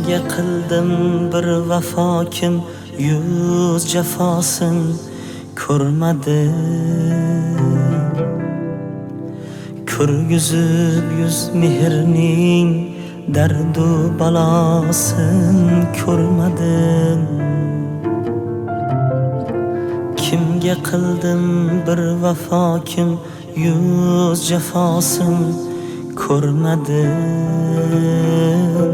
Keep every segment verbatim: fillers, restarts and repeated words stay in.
Kimga qildim bir vafo, kim yuz jafosin ko'rmadi. Ko'rgizib yuz mehrning dardu balosin ko'rmadim. Kimga qildim bir vafo, kim yuz jafosin ko'rmadim.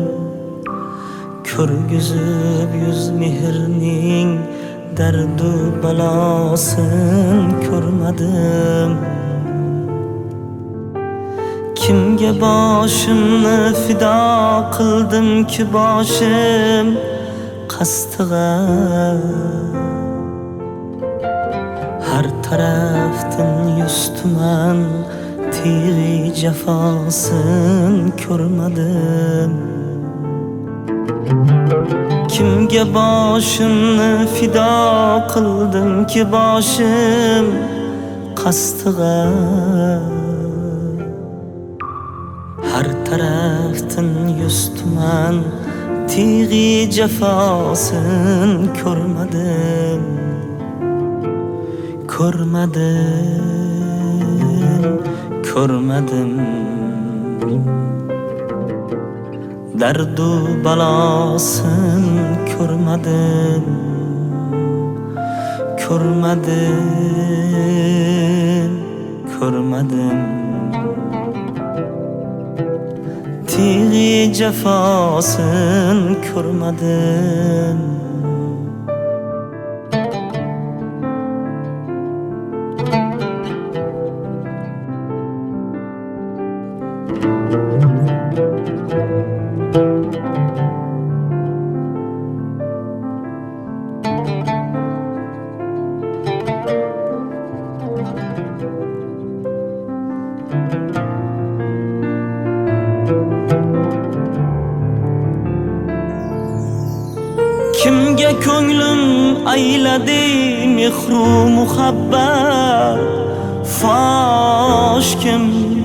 Ko'rgizib yuz mehrning dardu balosin ko'rmadim. Kimga boshimni fido qildim ki boshim qastig'a. Har tarafdan yuz tuman tig'i jafosin ko'rmadim. Kimga boshimni fido qildim ki boshim qastig'a. Har tarafdan yuz tuman tig'i jafosin ko'rmadim. Ko'rmadim, ko'rmadim. Dardu balosin ko'rmadim. Ko'rmadim, ko'rmadim. Tig'i jafosin ko'rmadim. Kimga ko'nglim ayladi mehru muhabbat fosh kim.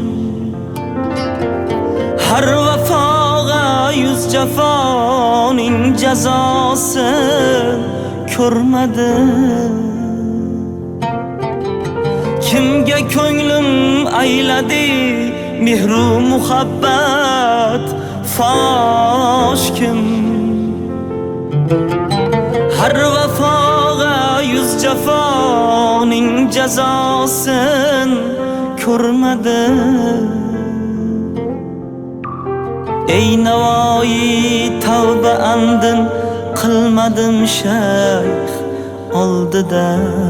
Har vafoga yuz jafoning jazosin ko'rmadim. Kimga ko'nglim ayladi mehru muhabbat fosh kim. Har vafoga yuz jafoning jazosin ko'rmadim. Ey Navoiy tavba andin qilmadim shayx oldida.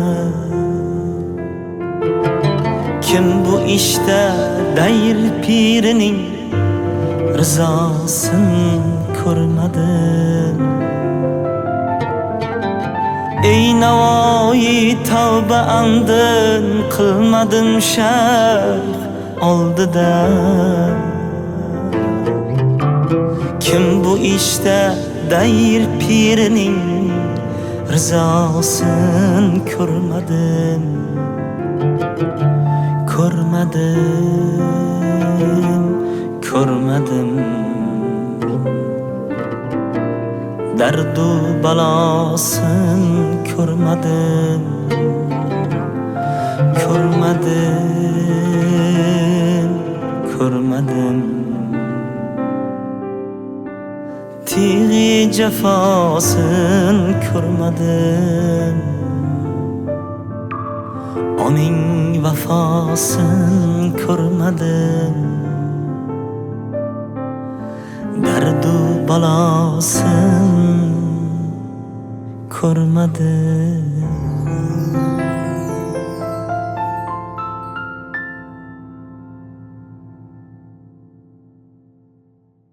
Kim bu ishda dayr pirining rizosin ko'rmadim. Ey Navoiy tavba andin qilmadim shayx oldida. Kim bu ishda dayr pirining rizosin ko'rmadim. Ko'rmadim, ko'rmadim. Dardu balosin ko'rmadim. Ko'rmadim, ko'rmadim. Tig'i jafosin ko'rmadim. Oning vafosin ko'rmadim. Dardu balosin ko'rmadim.